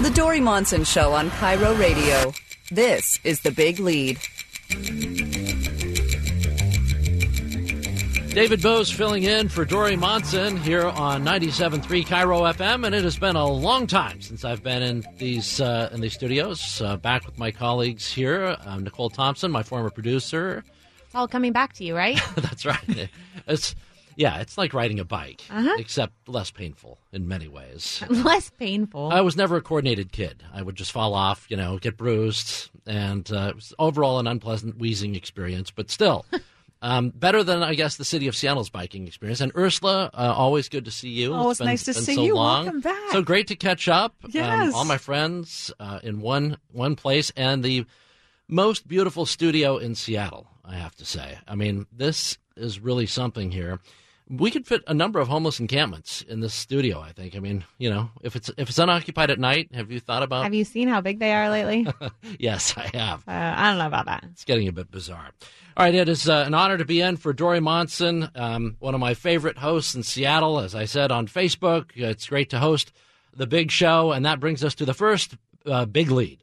The Dori Monson Show on Cairo Radio. This is The Big Lead. David Bose filling in for Dori Monson here on 97.3 Cairo FM, and it has been a long time since I've been in these studios. Back with my colleagues here, Nicole Thompson, my former producer. It's all coming back to you, right? That's right. It's like riding a bike, except less painful in many ways. Less painful. I was never a coordinated kid. I would just fall off, get bruised, and it was overall an unpleasant wheezing experience, but still. Better than, I guess, the city of Seattle's biking experience. And Ursula, always good to see you. Oh, it's nice to see so you. Long. Welcome back. So great to catch up. Yes. All my friends in one place, and the most beautiful studio in Seattle, I have to say. I mean, this is really something here. We could fit a number of homeless encampments in this studio, I think. I mean, if it's unoccupied at night, have you thought about? Have you seen how big they are lately? Yes, I have. I don't know about that. It's getting a bit bizarre. All right, it is an honor to be in for Dori Monson, one of my favorite hosts in Seattle. As I said on Facebook, it's great to host The Big Show, and that brings us to the first Big Lead.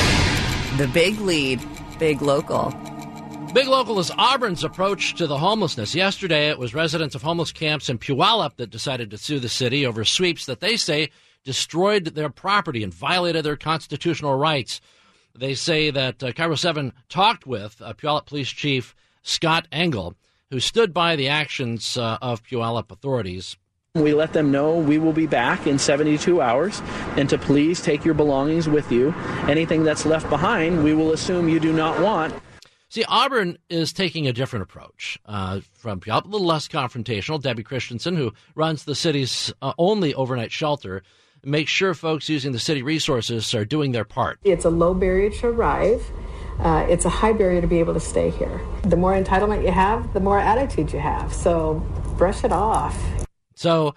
The Big Lead. Big Local. Big Local is Auburn's approach to the homelessness. Yesterday, it was residents of homeless camps in Puyallup that decided to sue the city over sweeps that they say destroyed their property and violated their constitutional rights. They say that Cairo 7 talked with Puyallup Police Chief Scott Engel, who stood by the actions of Puyallup authorities. We let them know we will be back in 72 hours and to please take your belongings with you. Anything that's left behind, we will assume you do not want. See, Auburn is taking a different approach from Puyallup, a little less confrontational. Debbie Christensen, who runs the city's only overnight shelter, makes sure folks using the city resources are doing their part. It's a low barrier to arrive. It's a high barrier to be able to stay here. The more entitlement you have, the more attitude you have. So brush it off. So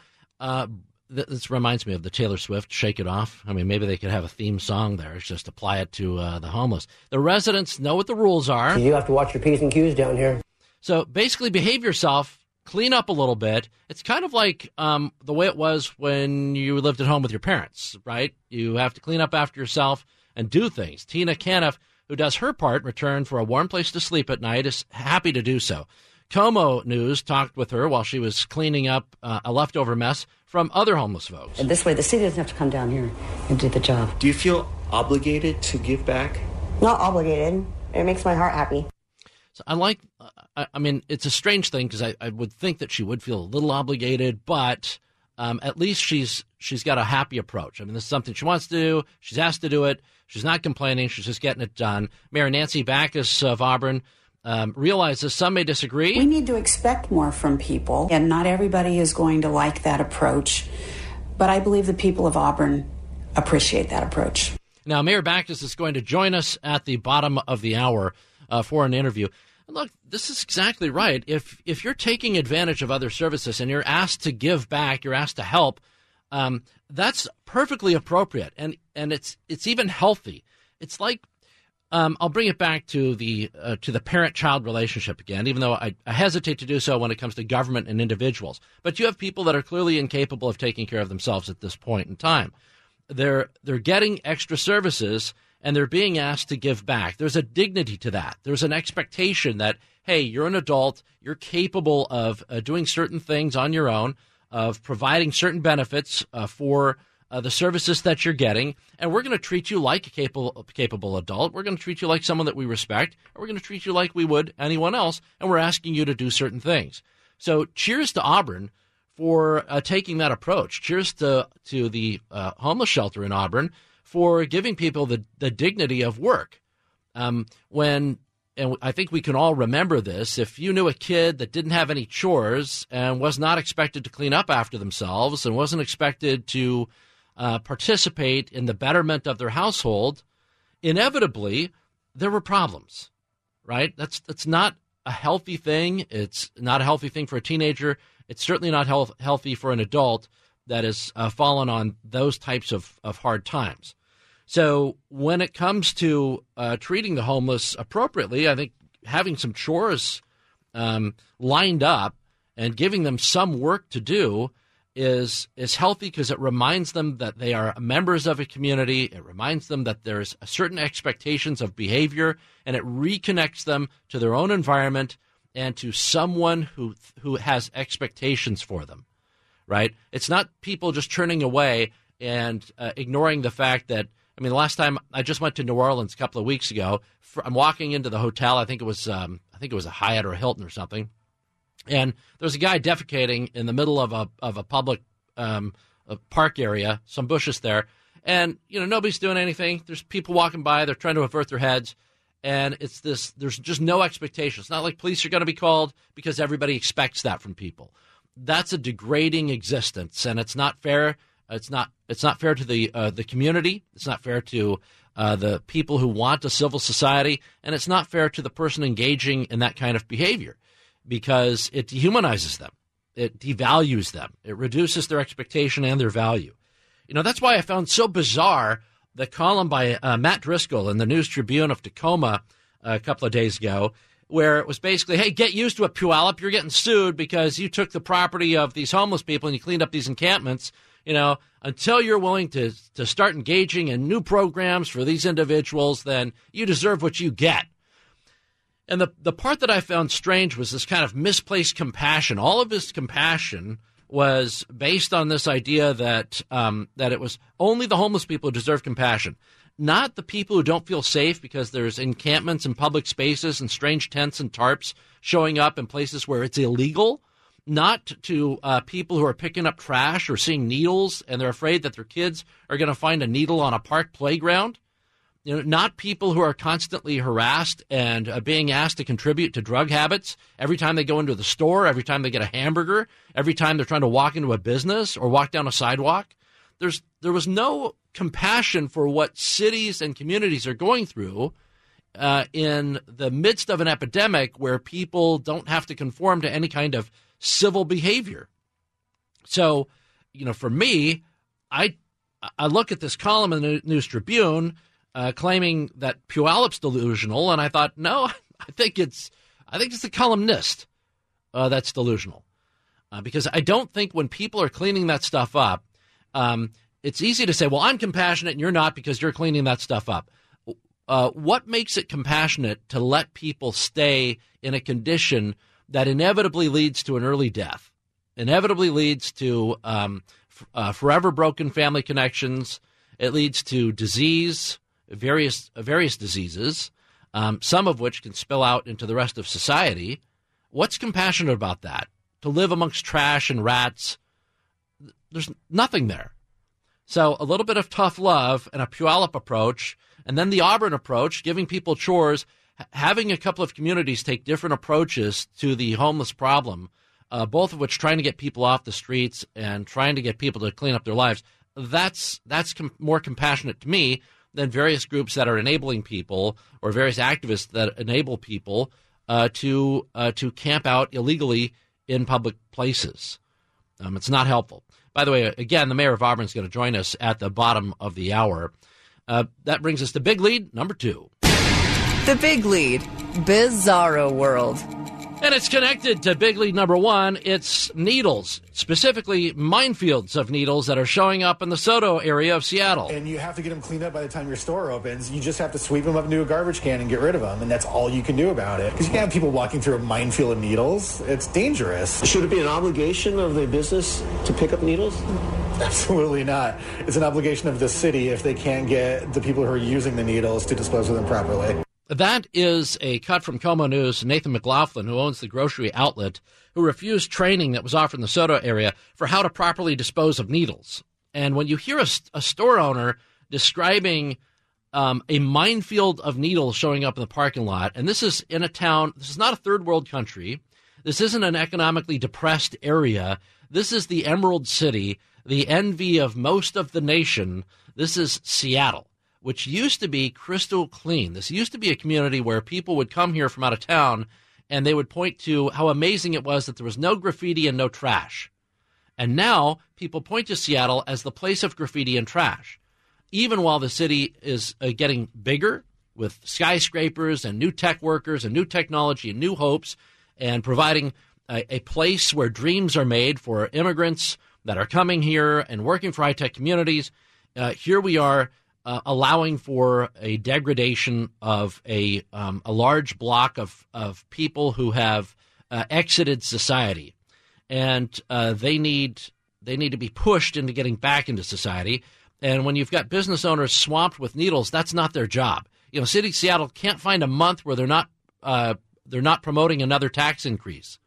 this reminds me of the Taylor Swift Shake It Off. I mean, maybe they could have a theme song there. Just apply it to the homeless. The residents know what the rules are. You have to watch your P's and Q's down here. So basically behave yourself, clean up a little bit. It's kind of like the way it was when you lived at home with your parents, right? You have to clean up after yourself and do things. Tina Caniff, who does her part in return for a warm place to sleep at night, is happy to do so. Como News talked with her while she was cleaning up a leftover mess from other homeless folks. And this way, the city doesn't have to come down here and do the job. Do you feel obligated to give back? Not obligated. It makes my heart happy. So I mean, it's a strange thing because I would think that she would feel a little obligated, but at least she's got a happy approach. I mean, this is something she wants to do. She's asked to do it. She's not complaining. She's just getting it done. Mayor Nancy Backus of Auburn realizes some may disagree. We need to expect more from people, and not everybody is going to like that approach. But I believe the people of Auburn appreciate that approach. Now, Mayor Backus is going to join us at the bottom of the hour for an interview. And look, this is exactly right. If you're taking advantage of other services and you're asked to give back, you're asked to help, that's perfectly appropriate, and it's even healthy. It's like I'll bring it back to the parent-child relationship again, even though I hesitate to do so when it comes to government and individuals. But you have people that are clearly incapable of taking care of themselves at this point in time. They're getting extra services, and they're being asked to give back. There's a dignity to that. There's an expectation that, hey, you're an adult, you're capable of doing certain things on your own, of providing certain benefits for the services that you're getting, and we're going to treat you like a capable adult. We're going to treat you like someone that we respect, and we're going to treat you like we would anyone else, and we're asking you to do certain things. So cheers to Auburn for taking that approach. Cheers to the homeless shelter in Auburn for giving people the dignity of work. And I think we can all remember this. If you knew a kid that didn't have any chores and was not expected to clean up after themselves and wasn't expected to participate in the betterment of their household, inevitably there were problems, right? That's not a healthy thing. It's not a healthy thing for a teenager. It's certainly not healthy for an adult that has fallen on those types of hard times. So when it comes to treating the homeless appropriately, I think having some chores lined up and giving them some work to do is healthy because it reminds them that they are members of a community. It reminds them that there's certain expectations of behavior, and it reconnects them to their own environment and to someone who has expectations for them, right? It's not people just turning away and ignoring the fact that, I mean, the last time I just went to New Orleans a couple of weeks ago, I'm walking into the hotel. I think it was a Hyatt or a Hilton or something. And there was a guy defecating in the middle of a public a park area, some bushes there. And, nobody's doing anything. There's people walking by. They're trying to avert their heads. And there's just no expectation. It's not like police are going to be called because everybody expects that from people. That's a degrading existence, and it's not fair. It's not fair to the community. It's not fair to the people who want a civil society, and it's not fair to the person engaging in that kind of behavior, because it dehumanizes them. It devalues them. It reduces their expectation and their value. That's why I found so bizarre the column by Matt Driscoll in the News Tribune of Tacoma a couple of days ago, where it was basically, hey, get used to it, Puyallup. You're getting sued because you took the property of these homeless people and you cleaned up these encampments. Until you're willing to start engaging in new programs for these individuals, then you deserve what you get. And the part that I found strange was this kind of misplaced compassion. All of his compassion was based on this idea that it was only the homeless people who deserve compassion, not the people who don't feel safe because there's encampments in public spaces and strange tents and tarps showing up in places where it's illegal, not to people who are picking up trash or seeing needles and they're afraid that their kids are going to find a needle on a park playground. Not people who are constantly harassed and being asked to contribute to drug habits every time they go into the store, every time they get a hamburger, every time they're trying to walk into a business or walk down a sidewalk. There was no compassion for what cities and communities are going through in the midst of an epidemic where people don't have to conform to any kind of civil behavior. So, for me, I look at this column in the News Tribune claiming that Puyallup's delusional, and I thought, no, I think it's the columnist that's delusional, because I don't think when people are cleaning that stuff up, it's easy to say, well, I'm compassionate and you're not because you're cleaning that stuff up. What makes it compassionate to let people stay in a condition that inevitably leads to an early death, inevitably leads to forever broken family connections? It leads to disease, various diseases, some of which can spill out into the rest of society. What's compassionate about that? To live amongst trash and rats, there's nothing there. So a little bit of tough love and a Puyallup approach, and then the Auburn approach, giving people chores, having a couple of communities take different approaches to the homeless problem, both of which trying to get people off the streets and trying to get people to clean up their lives, that's more compassionate to me than various groups that are enabling people or various activists that enable people to camp out illegally in public places. It's not helpful. By the way, again, the mayor of Auburn is going to join us at the bottom of the hour. That brings us to Big Lead number 2. The Big Lead, Bizarro World. And it's connected to Big Lead number 1. It's needles, specifically minefields of needles that are showing up in the Soto area of Seattle. And you have to get them cleaned up by the time your store opens. You just have to sweep them up into a garbage can and get rid of them, and that's all you can do about it. Because you can't have people walking through a minefield of needles. It's dangerous. Should it be an obligation of the business to pick up needles? Absolutely not. It's an obligation of the city if they can't get the people who are using the needles to dispose of them properly. That is a cut from Como News. Nathan McLaughlin, who owns the grocery outlet, who refused training that was offered in the Soto area for how to properly dispose of needles. And when you hear a store owner describing a minefield of needles showing up in the parking lot, and this is in a town, this is not a third world country, this isn't an economically depressed area, this is the Emerald City, the envy of most of the nation, this is Seattle, which used to be crystal clean. This used to be a community where people would come here from out of town and they would point to how amazing it was that there was no graffiti and no trash. And now people point to Seattle as the place of graffiti and trash. Even while the city is getting bigger with skyscrapers and new tech workers and new technology and new hopes and providing a place where dreams are made for immigrants that are coming here and working for high-tech communities. Here we are allowing for a degradation of a large block of people who have exited society, and they need to be pushed into getting back into society. And when you've got business owners swamped with needles, that's not their job. City of Seattle can't find a month where they're not promoting another tax increase.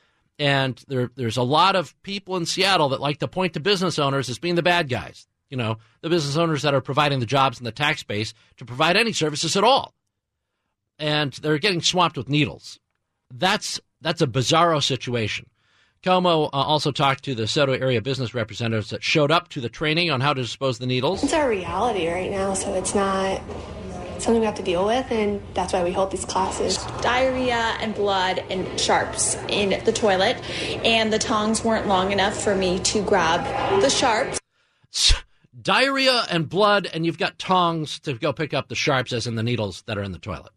And there's a lot of people in Seattle that like to point to business owners as being the bad guys. The business owners that are providing the jobs in the tax base to provide any services at all. And they're getting swamped with needles. That's a bizarro situation. Como also talked to the Soto area business representatives that showed up to the training on how to dispose of the needles. It's our reality right now, so it's not something we have to deal with, and that's why we hold these classes. Diarrhea and blood and sharps in the toilet, and the tongs weren't long enough for me to grab the sharps. Diarrhea and blood, and you've got tongs to go pick up the sharps, as in the needles that are in the toilet.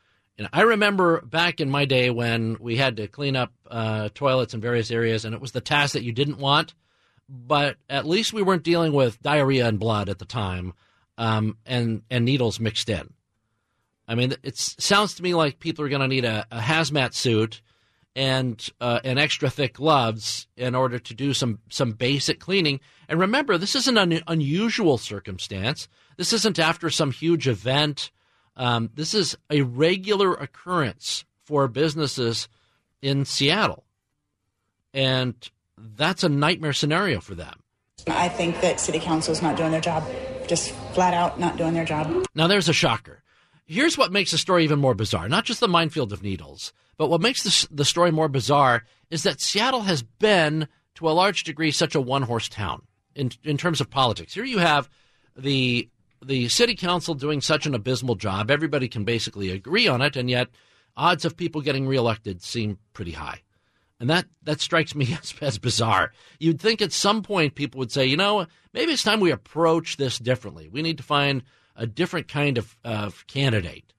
I remember back in my day when we had to clean up toilets in various areas, and it was the task that you didn't want, but at least we weren't dealing with diarrhea and blood at the time, and needles mixed in. I mean, it sounds to me like people are going to need a hazmat suit and extra thick gloves in order to do some basic cleaning. And remember, this isn't an unusual circumstance. This isn't after some huge event. This is a regular occurrence for businesses in Seattle. And that's a nightmare scenario for them. I think that city council is not doing their job, just flat out not doing their job. Now, there's a shocker. Here's what makes the story even more bizarre. Not just the minefield of needles, but what makes the story more bizarre is that Seattle has been, to a large degree, such a one-horse town in terms of politics. Here you have the city council doing such an abysmal job. Everybody can basically agree on it, and yet odds of people getting reelected seem pretty high. And that strikes me as bizarre. You'd think at some point people would say, maybe it's time we approach this differently. We need to find a different kind of candidate.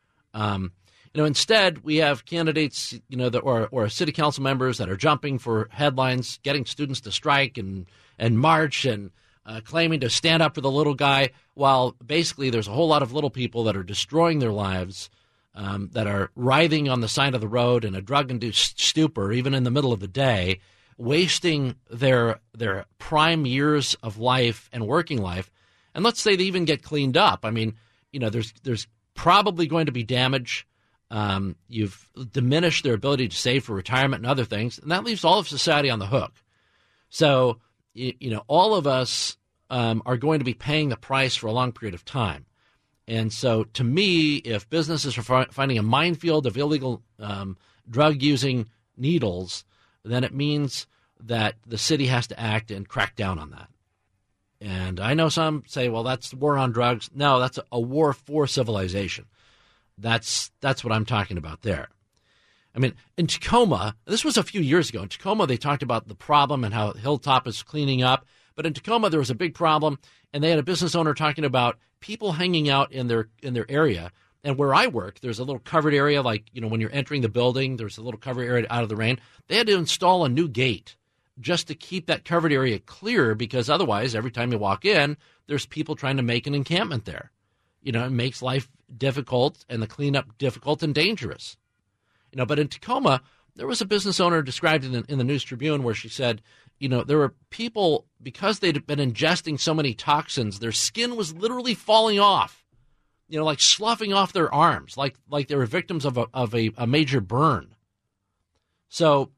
Instead, we have candidates, or city council members that are jumping for headlines, getting students to strike and march and claiming to stand up for the little guy, while basically there's a whole lot of little people that are destroying their lives, that are writhing on the side of the road in a drug-induced stupor, even in the middle of the day, wasting their prime years of life and working life. And let's say they even get cleaned up. I mean, there's probably going to be damage. You've diminished their ability to save for retirement and other things, and that leaves all of society on the hook. So, all of us are going to be paying the price for a long period of time. And so, to me, if businesses are finding a minefield of illegal drug-using needles, then it means that the city has to act and crack down on that. And I know some say, well, that's war on drugs. No, that's a war for civilization. That's what I'm talking about there. I mean, in Tacoma, this was a few years ago. In Tacoma, they talked about the problem and how Hilltop is cleaning up. But in Tacoma, there was a big problem, and they had a business owner talking about people hanging out in their area. And where I work, there's a little covered area, like, when you're entering the building, there's a little covered area out of the rain. They had to install a new gate just to keep that covered area clear, because otherwise, every time you walk in, there's people trying to make an encampment there. It makes life difficult and the cleanup difficult and dangerous. But in Tacoma, there was a business owner described in the News Tribune where she said, there were people, because they'd been ingesting so many toxins, their skin was literally falling off, like sloughing off their arms, like they were victims of a major burn. So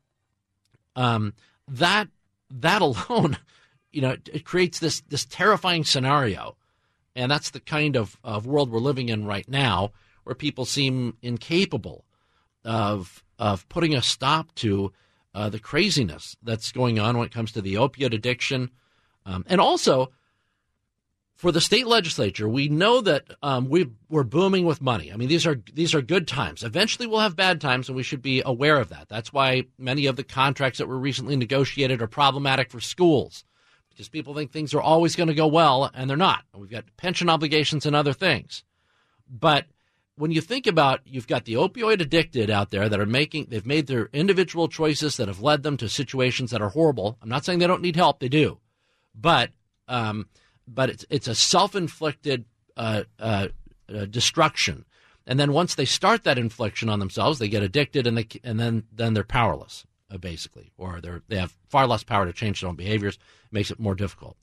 that alone, it creates this terrifying scenario. And that's the kind of world we're living in right now, where people seem incapable of putting a stop to the craziness that's going on when it comes to the opiate addiction. And also, for the state legislature, we know that we're booming with money. I mean, these are good times. Eventually, we'll have bad times, and we should be aware of that. That's why many of the contracts that were recently negotiated are problematic for schools, because people think things are always going to go well, and they're not. We've got pension obligations and other things. But when you think about, you've got the opioid addicted out there that they've made their individual choices that have led them to situations that are horrible. I'm not saying they don't need help. They do. But it's a self-inflicted destruction. And then once they start that infliction on themselves, they get addicted, and then they're powerless, basically, or they have far less power to change their own behaviors. It makes it more difficult.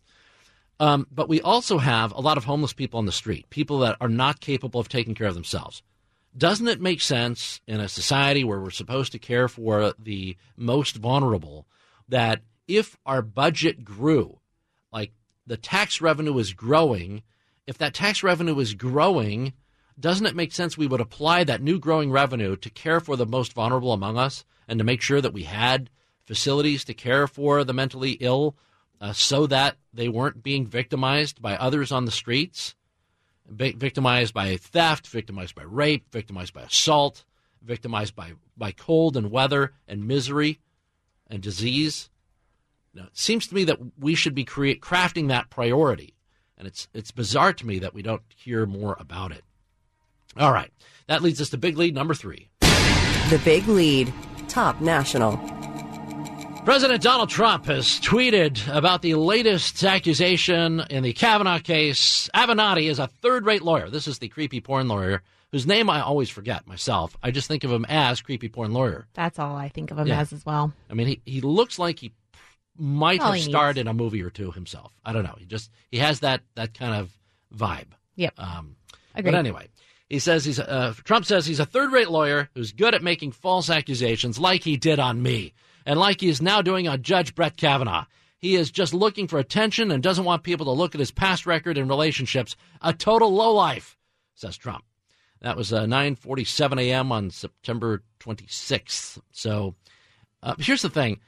But we also have a lot of homeless people on the street, people that are not capable of taking care of themselves. Doesn't it make sense in a society where we're supposed to care for the most vulnerable that if our budget grew, like the tax revenue is growing, if that tax revenue is growing, doesn't it make sense we would apply that new growing revenue to care for the most vulnerable among us and to make sure that we had facilities to care for the mentally ill so that they weren't being victimized by others on the streets, victimized by theft, victimized by rape, victimized by assault, victimized by cold and weather and misery and disease? Now, it seems to me that we should be crafting that priority, and it's bizarre to me that we don't hear more about it. All right, that leads us to Big Lead number 3. The Big Lead, top national. President Donald Trump has tweeted about the latest accusation in the Kavanaugh case. Avenatti is a third-rate lawyer. This is the creepy porn lawyer whose name I always forget myself. I just think of him as creepy porn lawyer. That's all I think of him as well. I mean, he looks like he might have starred in a movie or two himself. I don't know. He has that kind of vibe. Yep. But anyway, he says Trump says he's a third-rate lawyer who's good at making false accusations like he did on me and like he is now doing on Judge Brett Kavanaugh. He is just looking for attention and doesn't want people to look at his past record and relationships. A total lowlife, says Trump. That was 9:47 a.m. on September 26th. So here's the thing.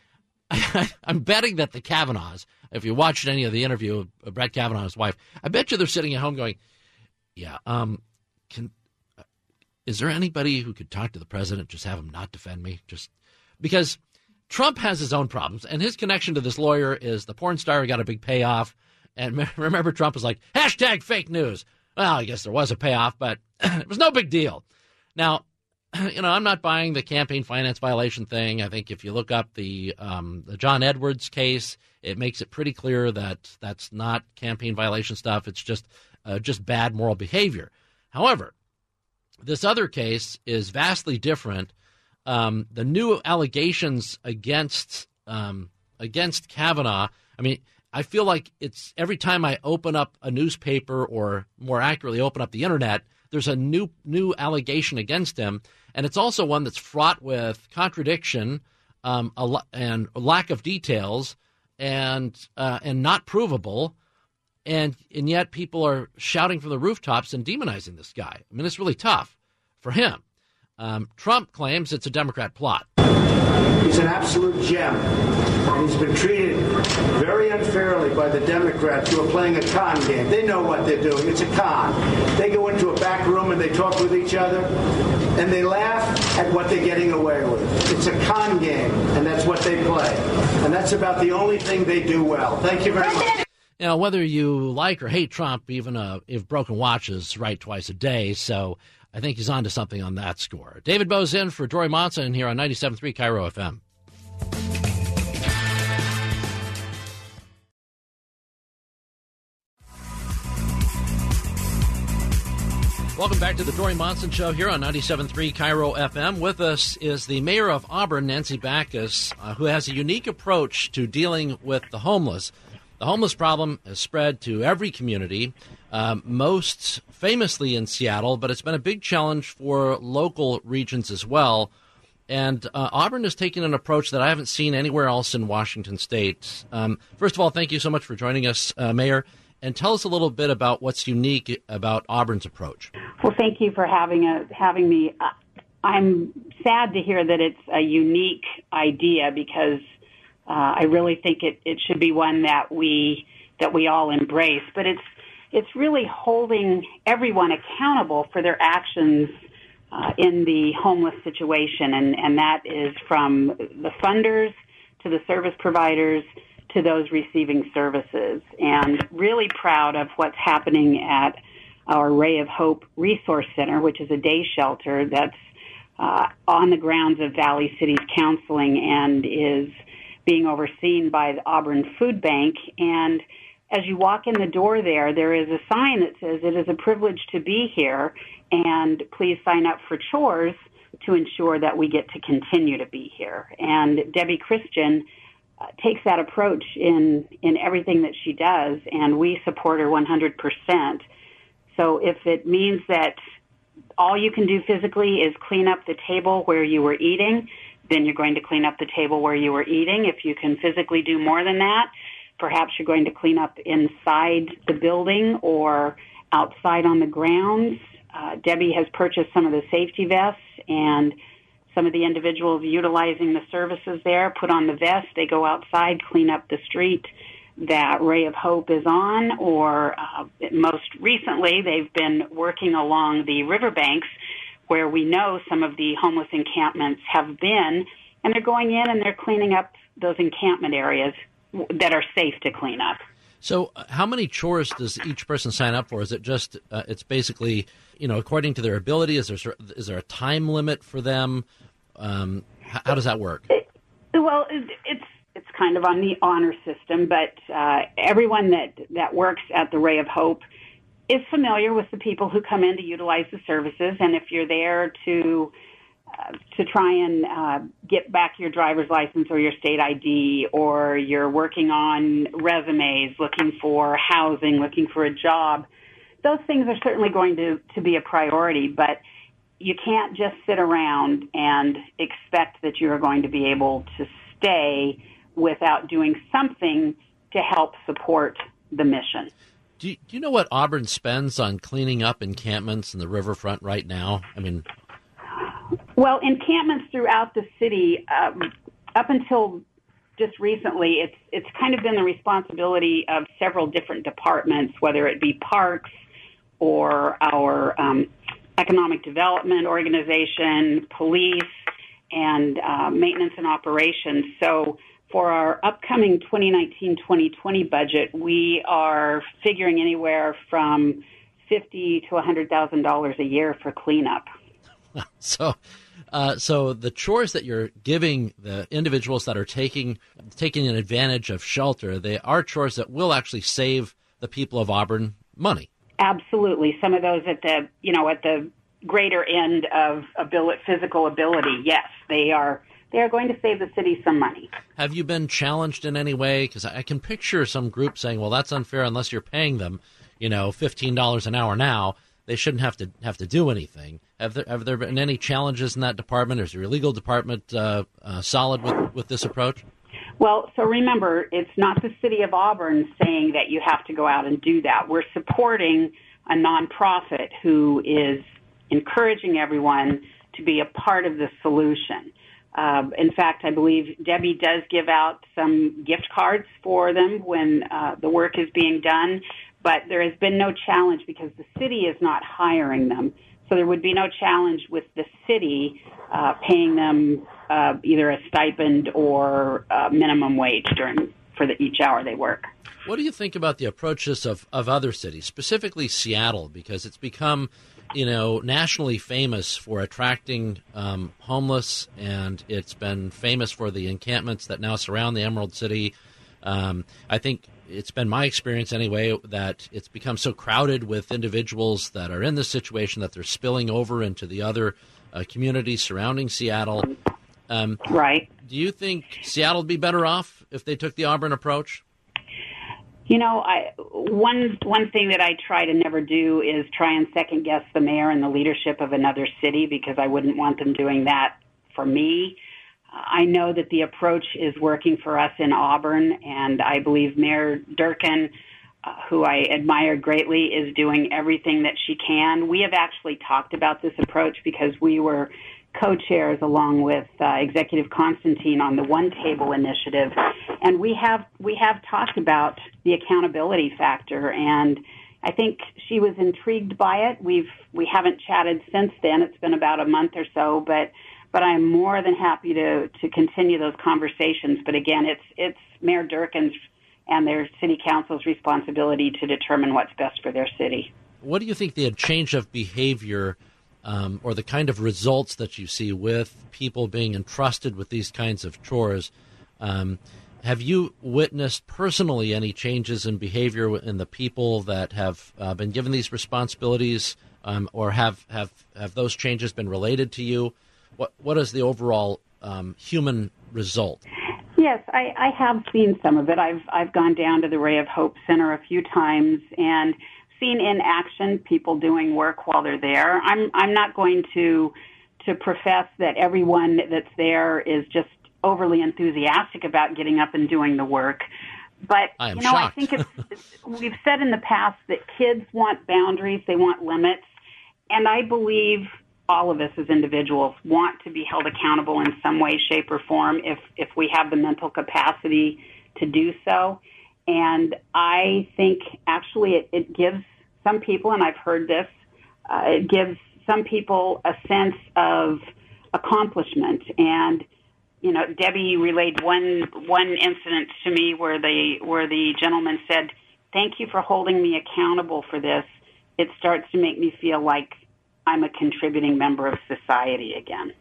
I'm betting that the Kavanaughs, if you watched any of the interview of Brett Kavanaugh and his wife, I bet you they're sitting at home going, yeah, is there anybody who could talk to the president, just have him not defend me? Just because Trump has his own problems, and his connection to this lawyer is the porn star who got a big payoff. And remember, Trump was like, #fake news. Well, I guess there was a payoff, but it was no big deal. Now, I'm not buying the campaign finance violation thing. I think if you look up the John Edwards case, it makes it pretty clear that that's not campaign violation stuff. It's just bad moral behavior. However, this other case is vastly different. The new allegations against Kavanaugh, I mean, I feel like it's every time I open up a newspaper, or more accurately open up the internet, there's a new allegation against him. And it's also one that's fraught with contradiction and lack of details and not provable. And yet people are shouting from the rooftops and demonizing this guy. I mean, it's really tough for him. Trump claims it's a Democrat plot. He's an absolute gem, and he's been treated very unfairly by the Democrats who are playing a con game. They know what they're doing. It's a con. They go into a back room and they talk with each other, and they laugh at what they're getting away with. It's a con game, and that's what they play. And that's about the only thing they do well. Thank you very much. Whether you like or hate Trump, even if broken watches right twice a day, so I think he's on to something on that score. David Bowe's in for Dory Monson here on 97.3 Cairo FM. Welcome back to the Dory Monson Show here on 97.3 Cairo FM. With us is the mayor of Auburn, Nancy Backus, who has a unique approach to dealing with the homeless. The homeless problem has spread to every community, most famously in Seattle, but it's been a big challenge for local regions as well. And Auburn has taken an approach that I haven't seen anywhere else in Washington State. First of all, thank you so much for joining us, Mayor. And tell us a little bit about what's unique about Auburn's approach. Well, thank you for having me. I'm sad to hear that it's a unique idea, because I really think it should be one that we all embrace. But it's really holding everyone accountable for their actions in the homeless situation, and that is from the funders to the service providers to those receiving services. And really proud of what's happening at our Ray of Hope Resource Center, which is a day shelter that's on the grounds of Valley Cities Counseling and is being overseen by the Auburn Food Bank. And as you walk in the door there is a sign that says, "It is a privilege to be here, and please sign up for chores to ensure that we get to continue to be here." And Debbie Christian takes that approach in everything that she does, and we support her 100%. So if it means that all you can do physically is clean up the table where you were eating, then you're going to clean up the table where you were eating. If you can physically do more than that, perhaps you're going to clean up inside the building or outside on the grounds. Debbie has purchased some of the safety vests, and some of the individuals utilizing the services there put on the vest. They go outside, clean up the street that Ray of Hope is on, or most recently they've been working along the riverbanks where we know some of the homeless encampments have been, and they're going in and they're cleaning up those encampment areas that are safe to clean up. So how many chores does each person sign up for? Is it just, it's basically, according to their ability? Is there a time limit for them? How does that work? Well, it's kind of on the honor system, but everyone that works at the Ray of Hope is familiar with the people who come in to utilize the services, and if you're there to try and get back your driver's license or your state ID, or you're working on resumes, looking for housing, looking for a job, those things are certainly going to be a priority, but you can't just sit around and expect that you are going to be able to stay without doing something to help support the mission. Do you know what Auburn spends on cleaning up encampments in the riverfront right now? I mean, well, encampments throughout the city, up until just recently, it's kind of been the responsibility of several different departments, whether it be parks or our economic development organization, police, and maintenance and operations. So for our upcoming 2019-2020 budget, we are figuring anywhere from $50,000 to $100,000 a year for cleanup. So the chores that you're giving the individuals that are taking an advantage of shelter, they are chores that will actually save the people of Auburn money. Absolutely. Some of those at the greater end of physical ability, yes, they are going to save the city some money. Have you been challenged in any way? Because I can picture some group saying, well, that's unfair unless you're paying them, $15 an hour now. They shouldn't have to do anything. Have there been any challenges in that department? Is your legal department solid with this approach? Well, so remember, it's not the city of Auburn saying that you have to go out and do that. We're supporting a nonprofit who is encouraging everyone to be a part of the solution. In fact, I believe Debbie does give out some gift cards for them when the work is being done, but there has been no challenge because the city is not hiring them. So there would be no challenge with the city paying them either a stipend or minimum wage for each hour they work. What do you think about the approaches of other cities, specifically Seattle, because it's become, nationally famous for attracting homeless, and it's been famous for the encampments that now surround the Emerald City. I think it's been my experience anyway that it's become so crowded with individuals that are in this situation that they're spilling over into the other communities surrounding Seattle. Right. Do you think Seattle would be better off if they took the Auburn approach? One thing that I try to never do is try and second guess the mayor and the leadership of another city, because I wouldn't want them doing that for me. I know that the approach is working for us in Auburn, and I believe Mayor Durkin, who I admire greatly, is doing everything that she can. We have actually talked about this approach because we were co-chairs along with Executive Constantine on the One Table initiative, and we have talked about the accountability factor, and I think she was intrigued by it. We haven't chatted since then. It's been about a month or so, but I'm more than happy to continue those conversations. But again, it's Mayor Durkin's and their city council's responsibility to determine what's best for their city. what do you think the change of behavior or the kind of results that you see with people being entrusted with these kinds of chores? Have you witnessed personally any changes in behavior in the people that have been given these responsibilities, or have those changes been related to you? What is the overall human result? Yes, I have seen some of it. I've gone down to the Ray of Hope Center a few times and seen in action people doing work while they're there. I'm not going to profess that everyone that's there is just overly enthusiastic about getting up and doing the work. But, shocked. I think we've said in the past that kids want boundaries, they want limits, and I believe all of us as individuals want to be held accountable in some way, shape, or form if we have the mental capacity to do so. And I think actually it gives some people, and I've heard this, it gives some people a sense of accomplishment. And Debbie relayed one incident to me where the gentleman said, "Thank you for holding me accountable for this. It starts to make me feel like I'm a contributing member of society again."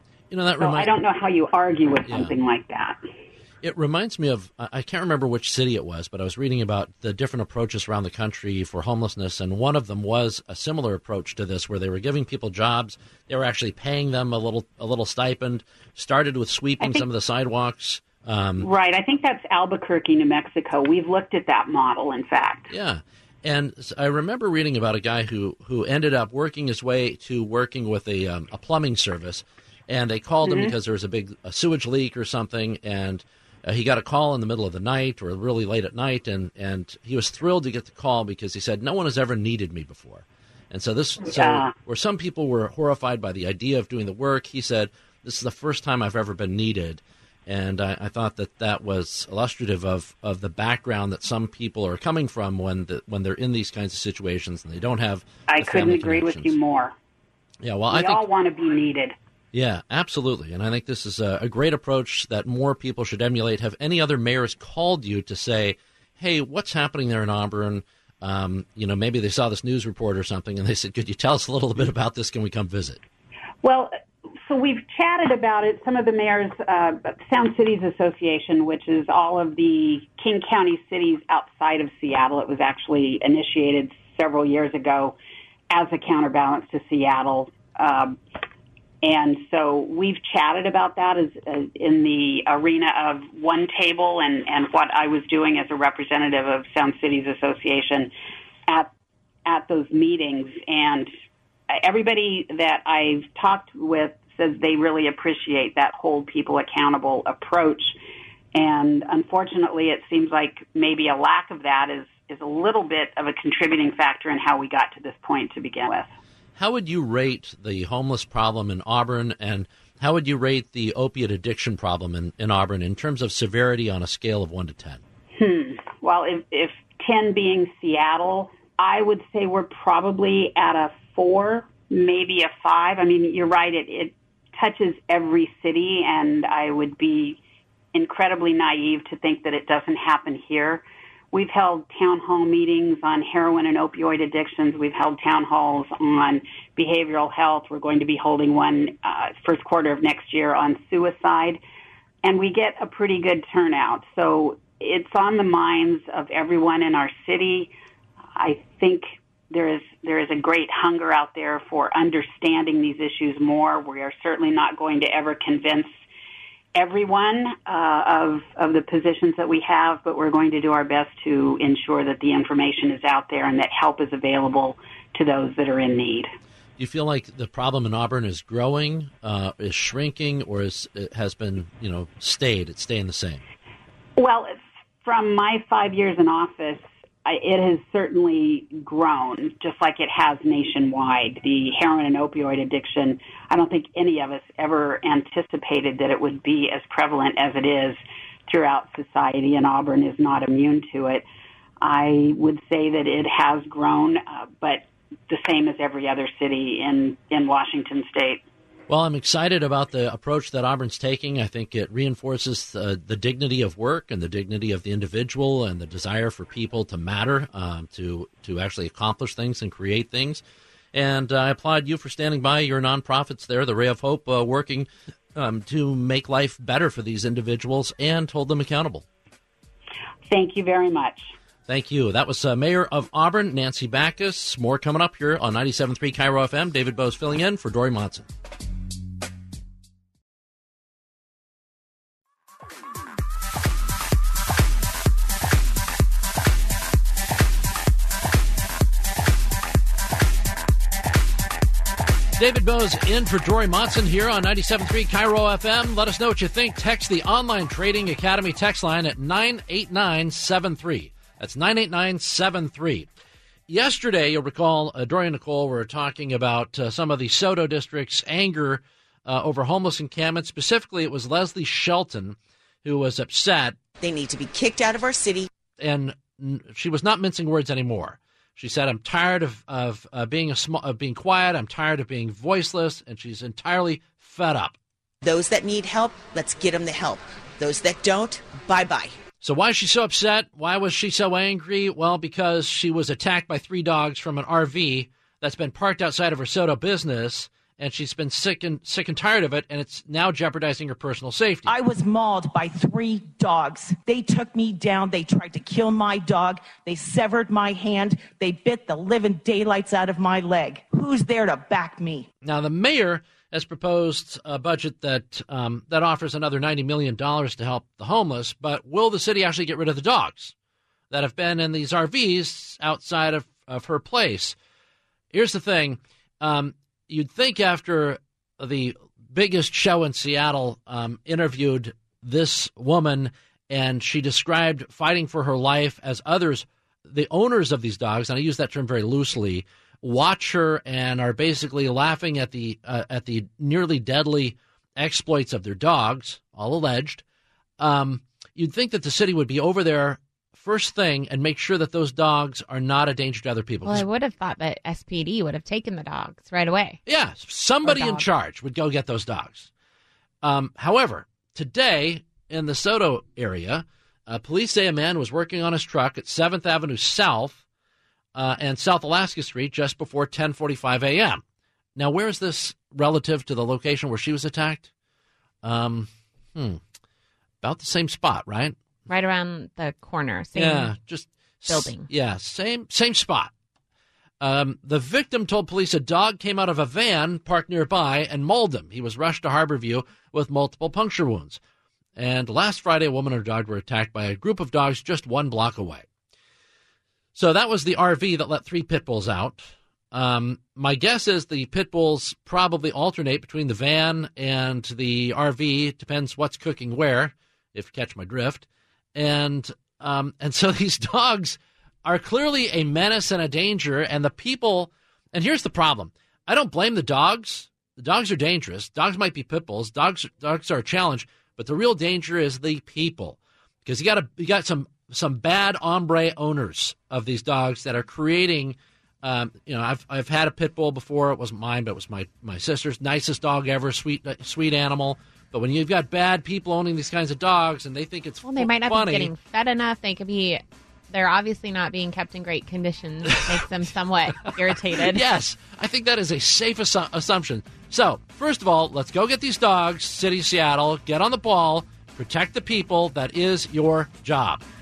I don't know how you argue with something like that. It reminds me of, I can't remember which city it was, but I was reading about the different approaches around the country for homelessness, and one of them was a similar approach to this, where they were giving people jobs. They were actually paying them a little stipend, started with sweeping some of the sidewalks. Right. I think that's Albuquerque, New Mexico. We've looked at that model, in fact. Yeah. And I remember reading about a guy who ended up working his way to working with a plumbing service, and they called him because there was a sewage leak or something, and he got a call in the middle of the night or really late at night, and he was thrilled to get the call because he said, "No one has ever needed me before." And so where some people were horrified by the idea of doing the work, he said, "This is the first time I've ever been needed." And I thought that was illustrative of the background that some people are coming from when they're in these kinds of situations and they don't have. I couldn't agree with you more. Yeah, well, I think all want to be needed. Yeah, absolutely. And I think this is a great approach that more people should emulate. Have any other mayors called you to say, "Hey, what's happening there in Auburn?" Maybe they saw this news report or something and they said, "Could you tell us a little bit about this? Can we come visit?" Well, so we've chatted about it. Some of the mayors, Sound Cities Association, which is all of the King County cities outside of Seattle. It was actually initiated several years ago as a counterbalance to Seattle. And so we've chatted about that as in the arena of one table and what I was doing as a representative of Sound Cities Association at those meetings. And everybody that I've talked with says they really appreciate that hold people accountable approach. And unfortunately, it seems like maybe a lack of that is a little bit of a contributing factor in how we got to this point to begin with. How would you rate the homeless problem in Auburn, and how would you rate the opiate addiction problem in Auburn in terms of severity on a scale of 1 to 10? Well, if 10 being Seattle, I would say we're probably at a 4, maybe a 5. I mean, you're right, it touches every city, and I would be incredibly naive to think that it doesn't happen here. We've held town hall meetings on heroin and opioid addictions. We've held town halls on behavioral health. We're going to be holding one first quarter of next year on suicide. And we get a pretty good turnout. So it's on the minds of everyone in our city. I think there is a great hunger out there for understanding these issues more. We are certainly not going to ever convince everyone of the positions that we have, but we're going to do our best to ensure that the information is out there and that help is available to those that are in need. Do you feel like the problem in Auburn is growing, is shrinking, or has been, stayed? It's staying the same? Well, from my 5 years in office, it has certainly grown, just like it has nationwide. The heroin and opioid addiction, I don't think any of us ever anticipated that it would be as prevalent as it is throughout society, and Auburn is not immune to it. I would say that it has grown, but the same as every other city in Washington State. Well, I'm excited about the approach that Auburn's taking. I think it reinforces the dignity of work and the dignity of the individual and the desire for people to matter, to actually accomplish things and create things. And I applaud you for standing by your nonprofits there, the Ray of Hope, working to make life better for these individuals and hold them accountable. Thank you very much. Thank you. That was Mayor of Auburn, Nancy Backus. More coming up here on 97.3 KIRO FM. David Bose filling in for Dory Monson. David Bose in for Dory Monson here on 97.3 KIRO FM. Let us know what you think. Text the Online Trading Academy text line at 98973. That's 98973. Yesterday, you'll recall, Dory and Nicole were talking about some of the SOTO district's anger over homeless encampments. Specifically, it was Leslie Shelton who was upset. They need to be kicked out of our city. And she was not mincing words anymore. She said, I'm tired of being quiet. I'm tired of being voiceless. And she's entirely fed up. Those that need help, let's get them the help. Those that don't, bye-bye. So why is she so upset? Why was she so angry? Well, because she was attacked by 3 dogs from an RV that's been parked outside of her SOTO business. And she's been sick and tired of it, and it's now jeopardizing her personal safety. I was mauled by 3 dogs. They took me down. They tried to kill my dog. They severed my hand. They bit the living daylights out of my leg. Who's there to back me? Now, the mayor has proposed a budget that offers another $90 million to help the homeless, but will the city actually get rid of the dogs that have been in these RVs outside of her place? Here's the thing. You'd think after the biggest show in Seattle interviewed this woman, and she described fighting for her life as others, the owners of these dogs, and I use that term very loosely, watch her and are basically laughing at the nearly deadly exploits of their dogs, all alleged. You'd think that the city would be over there first thing and make sure that those dogs are not a danger to other people. Well, I would have thought that SPD would have taken the dogs right away. Yeah, somebody in charge would go get those dogs. However, today in the SOTO area, police say a man was working on his truck at 7th Avenue South and South Alaska Street just before 10:45 a.m. Now, where is this relative to the location where she was attacked? About the same spot, right? Right around the corner. Same building. Same spot. The victim told police a dog came out of a van parked nearby and mauled him. He was rushed to Harborview with multiple puncture wounds. And last Friday, a woman and her dog were attacked by a group of dogs just 1 block away. So that was the RV that let 3 pit bulls out. My guess is the pit bulls probably alternate between the van and the RV. Depends what's cooking where, if you catch my drift. And so these dogs are clearly a menace and a danger, and the people, and here's the problem. I don't blame the dogs. The dogs are dangerous. Dogs might be pit bulls. Dogs are a challenge, but the real danger is the people, because you got some bad hombre owners of these dogs that are creating. I've had a pit bull before. It wasn't mine, but it was my sister's. Nicest dog ever. Sweet animal. But when you've got bad people owning these kinds of dogs and they think it's they might not funny, be getting fed enough. They're obviously not being kept in great condition. It makes them somewhat irritated. Yes, I think that is a safe assumption. So, first of all, let's go get these dogs, City of Seattle, get on the ball, protect the people. That is your job.